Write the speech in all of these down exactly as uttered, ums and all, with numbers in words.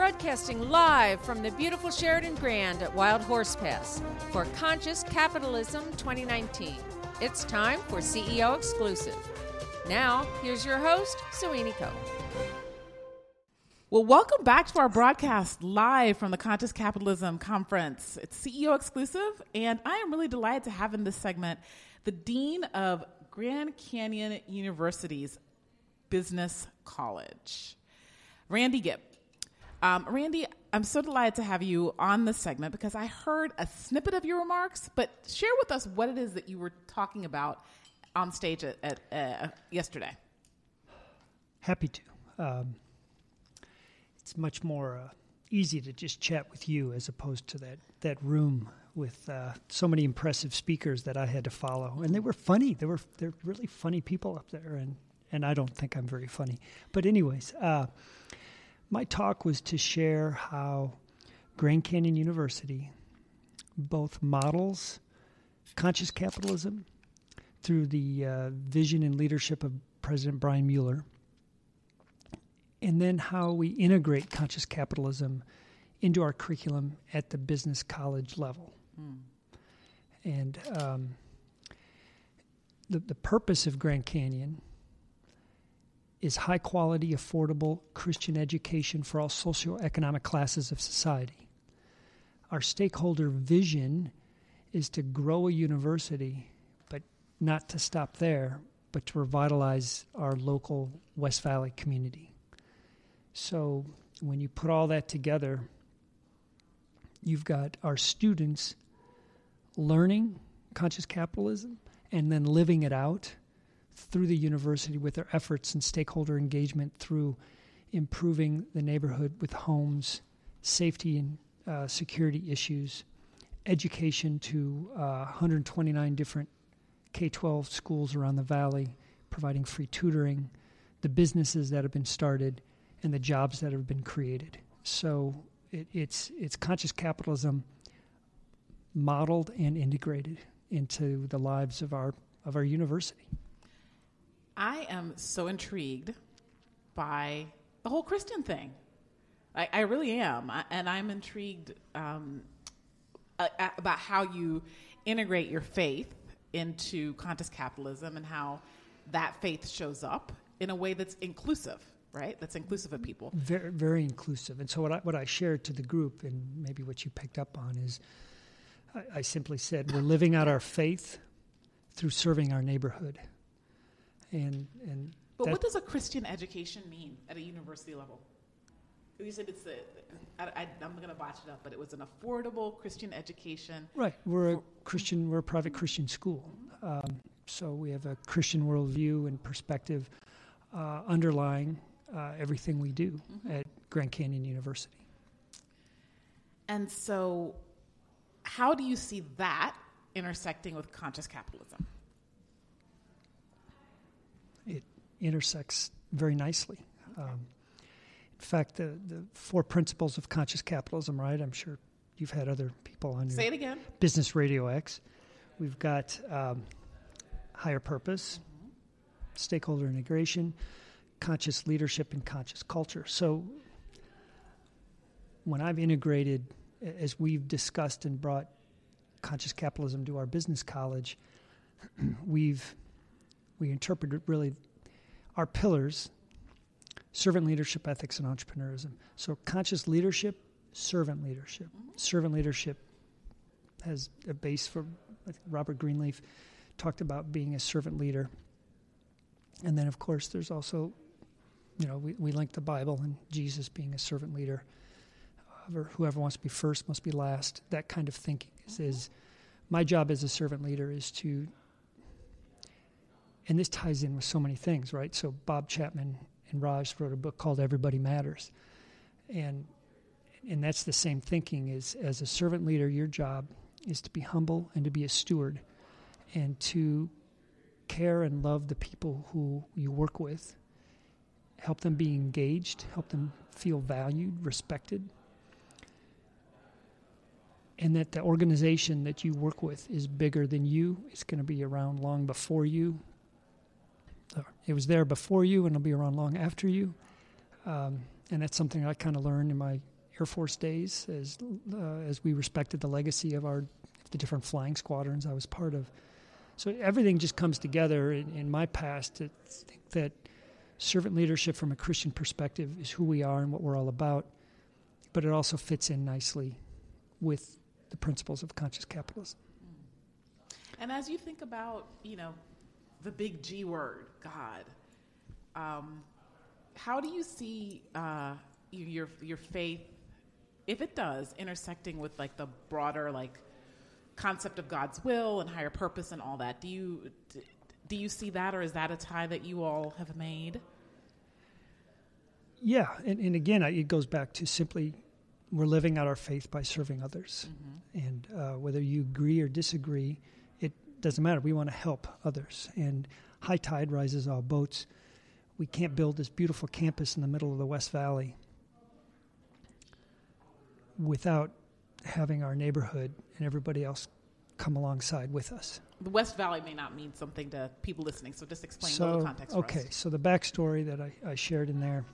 Broadcasting live from the beautiful Sheridan Grand at Wild Horse Pass for Conscious Capitalism twenty nineteen. It's time for C E O Exclusive. Now, here's your host, Suini Ko. Well, welcome back to our broadcast live from the Conscious Capitalism Conference. It's C E O Exclusive, and I am really delighted to have in this segment the Dean of Grand Canyon University's Business College, Randy Gibb. Um, Randy, I'm so delighted to have you on this segment because I heard a snippet of your remarks, but share with us what it is that you were talking about on stage at, at uh, yesterday. Happy to. Um, it's much more uh, easy to just chat with you as opposed to that, that room with uh, so many impressive speakers that I had to follow. And they were funny. They were they're really funny people up there, and, and I don't think I'm very funny. But anyways, uh, my talk was to share how Grand Canyon University both models conscious capitalism through the uh, vision and leadership of President Brian Mueller, and then how we integrate conscious capitalism into our curriculum at the business college level. Mm. And um, the, the purpose of Grand Canyon is high-quality, affordable Christian education for all socioeconomic classes of society. Our stakeholder vision is to grow a university, but not to stop there, but to revitalize our local West Valley community. So when you put all that together, you've got our students learning conscious capitalism and then living it out through the university with their efforts and stakeholder engagement through improving the neighborhood with homes, safety and uh, security issues, education to uh, one hundred twenty-nine different K twelve schools around the valley, providing free tutoring, the businesses that have been started, and the jobs that have been created. So it, it's it's conscious capitalism modeled and integrated into the lives of our of our university. I am so intrigued by the whole Christian thing. I, I really am. I, and I'm intrigued um, uh, about how you integrate your faith into conscious capitalism and how that faith shows up in a way that's inclusive, right? That's inclusive of people. Very, very inclusive. And so what I, what I shared to the group, and maybe what you picked up on, is I, I simply said we're living out our faith through serving our neighborhood. And and but what does a Christian education mean at a university level? You said it's a, I, I, I'm going to botch it up, but it was an affordable Christian education. Right. We're a Christian, we're a private Christian school. Um, so we have a Christian worldview and perspective uh, underlying uh, everything we do mm-hmm. at Grand Canyon University. And so how do you see that intersecting with conscious capitalism? It intersects very nicely. Okay. Um, in fact, the, the four principles of conscious capitalism, right? I'm sure you've had other people on your Say it again. Business Radio X. We've got um, higher purpose, mm-hmm. stakeholder integration, conscious leadership, and conscious culture. So when I've integrated, as we've discussed and brought conscious capitalism to our business college, we've we interpreted really our pillars: servant leadership, ethics, and entrepreneurism. So conscious leadership, servant leadership. Mm-hmm. Servant leadership has a base for, I think Robert Greenleaf talked about being a servant leader. And then, of course, there's also, you know, we, we link the Bible and Jesus being a servant leader. Whoever, whoever wants to be first must be last. That kind of thinking is, mm-hmm. is my job as a servant leader is to, and this ties in with so many things, right? So Bob Chapman and Raj wrote a book called Everybody Matters. And and that's the same thinking is, as a servant leader, your job is to be humble and to be a steward and to care and love the people who you work with, help them be engaged, help them feel valued, respected, and that the organization that you work with is bigger than you. It's going to be around long before you. It was there before you, and it'll be around long after you. Um, and that's something I kind of learned in my Air Force days as uh, as we respected the legacy of our the different flying squadrons I was part of. So everything just comes together in, in my past to think that servant leadership from a Christian perspective is who we are and what we're all about, but it also fits in nicely with the principles of conscious capitalism. And as you think about, you know, the big G word, God, um, how do you see uh, your your faith, if it does, intersecting with like the broader like concept of God's will and higher purpose and all that? Do you do you see that, or is that a tie that you all have made? Yeah, and, and again, it goes back to simply we're living out our faith by serving others, mm-hmm. and uh, whether you agree or disagree, it doesn't matter. We want to help others, and high tide rises all boats. We can't build this beautiful campus in the middle of the West Valley without having our neighborhood and everybody else come alongside with us. The West Valley may not mean something to people listening, so just explain so, a little context for okay, us. So the backstory that I, I shared in there,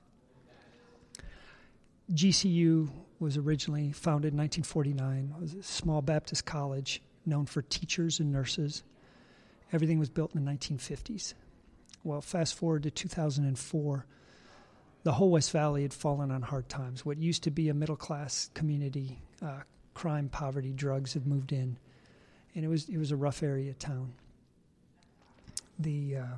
G C U was originally founded in nineteen forty-nine. It was a small Baptist college known for teachers and nurses. Everything was built in the nineteen fifties. Well, fast forward to two thousand four, the whole West Valley had fallen on hard times. What used to be a middle-class community, uh, crime, poverty, drugs had moved in, and it was it was a rough area of town. The uh,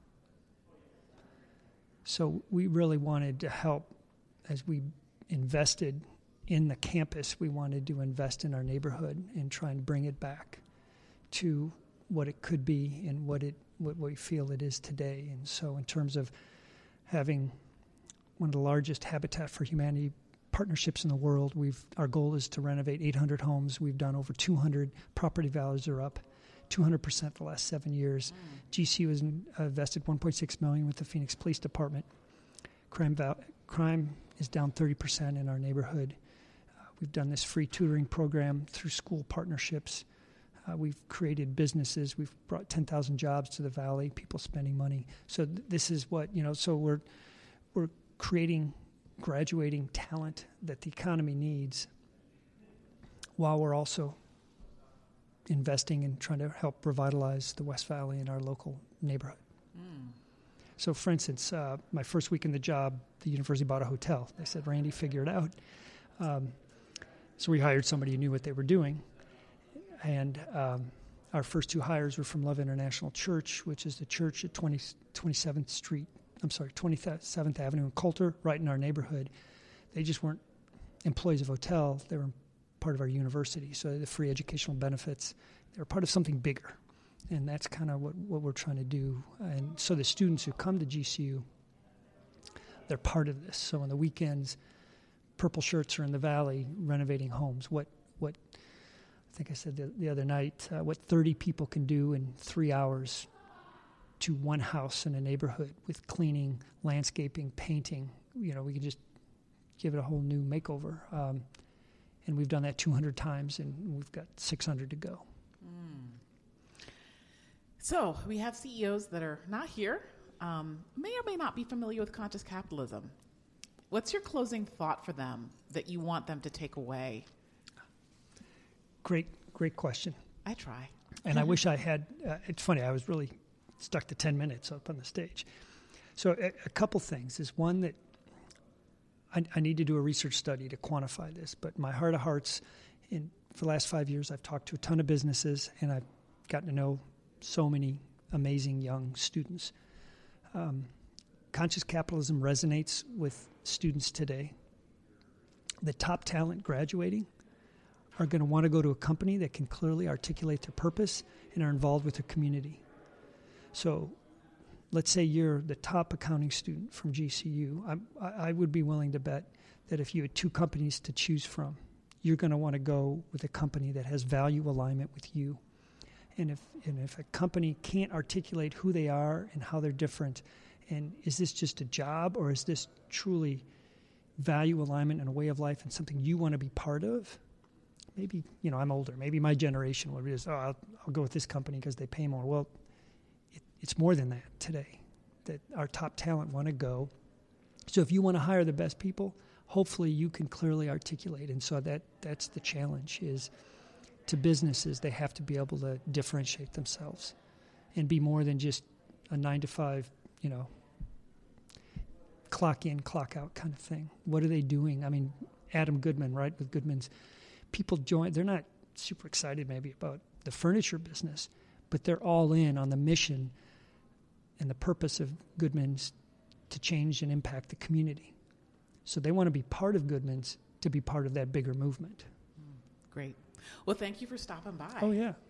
so we really wanted to help as we invested in the campus. We wanted to invest in our neighborhood and try and bring it back to what it could be and what it what we feel it is today. And so in terms of having one of the largest Habitat for Humanity partnerships in the world, we've our goal is to renovate eight hundred homes. We've done over two hundred. Property values are up two hundred percent the last seven years. Mm. G C U has invested one point six million dollars with the Phoenix Police Department. Crime val- crime is down thirty percent in our neighborhood. Uh, we've done this free tutoring program through school partnerships. Uh, we've created businesses. We've brought ten thousand jobs to the valley, people spending money. So th- this is what, you know, so we're we're creating graduating talent that the economy needs while we're also investing and trying to help revitalize the West Valley and our local neighborhood. Mm. So, for instance, uh, my first week in the job, the university bought a hotel. They said, Randy, figure it out. Um, so we hired somebody who knew what they were doing. And um, our first two hires were from Love International Church, which is the church at twenty, twenty-seventh Street, I'm sorry, twenty-seventh Avenue in Coulter, right in our neighborhood. They just weren't employees of hotel. They were part of our university. So the free educational benefits, they were part of something bigger. And that's kind of what, what we're trying to do. And so the students who come to G C U, they're part of this. So on the weekends, purple shirts are in the valley renovating homes. What what I think I said the, the other night, uh, what thirty people can do in three hours to one house in a neighborhood with cleaning, landscaping, painting. You know, we can just give it a whole new makeover. Um, and we've done that two hundred times, and we've got six hundred to go. Mm. So we have C E Os that are not here, um, may or may not be familiar with conscious capitalism. What's your closing thought for them that you want them to take away? Great, great question. I try. And I wish I had, uh, it's funny, I was really stuck to ten minutes up on the stage. So a, a couple things is one that I, I need to do a research study to quantify this, but my heart of hearts, in for the last five years, I've talked to a ton of businesses, and I've gotten to know so many amazing young students. Um, conscious capitalism resonates with students today. The top talent graduating are going to want to go to a company that can clearly articulate their purpose and are involved with their community. So let's say you're the top accounting student from G C U. I'm, I would be willing to bet that if you had two companies to choose from, you're going to want to go with a company that has value alignment with you. And if and if a company can't articulate who they are and how they're different, and is this just a job or is this truly value alignment and a way of life and something you want to be part of? Maybe, you know, I'm older. Maybe my generation would be just, oh, I'll, I'll go with this company because they pay more. Well, it, it's more than that today, that our top talent want to go. So if you want to hire the best people, hopefully you can clearly articulate. And so that that's the challenge is to businesses, they have to be able to differentiate themselves and be more than just a nine to five, you know, clock in, clock out kind of thing. What are they doing? I mean, Adam Goodman, right, with Goodman's, people join, they're not super excited maybe about the furniture business, but they're all in on the mission and the purpose of Goodman's to change and impact the community. So they want to be part of Goodman's to be part of that bigger movement. Great. Well, thank you for stopping by. Oh, yeah.